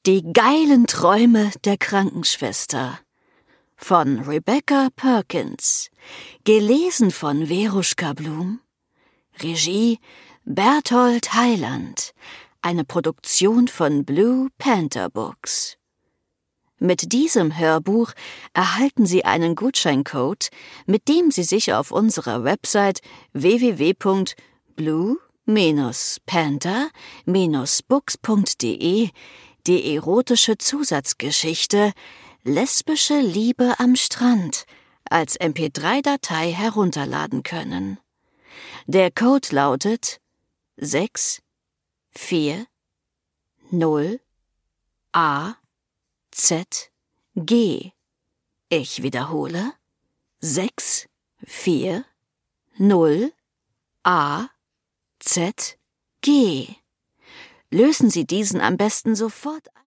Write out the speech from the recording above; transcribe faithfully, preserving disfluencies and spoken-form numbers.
Die geilen Träume der Krankenschwester von Rebecca Perkins, gelesen von Veruschka Blum, Regie Berthold Heiland, eine Produktion von Blue Panther Books. Mit diesem Hörbuch erhalten Sie einen Gutscheincode, mit dem Sie sich auf unserer Website w w w punkt blue panther books punkt de die erotische Zusatzgeschichte Lesbische Liebe am Strand als M P drei Datei herunterladen können. Der Code lautet sechs vier null A Z G. Ich wiederhole: sechs vier null A Z G. Lösen Sie diesen am besten sofort ein.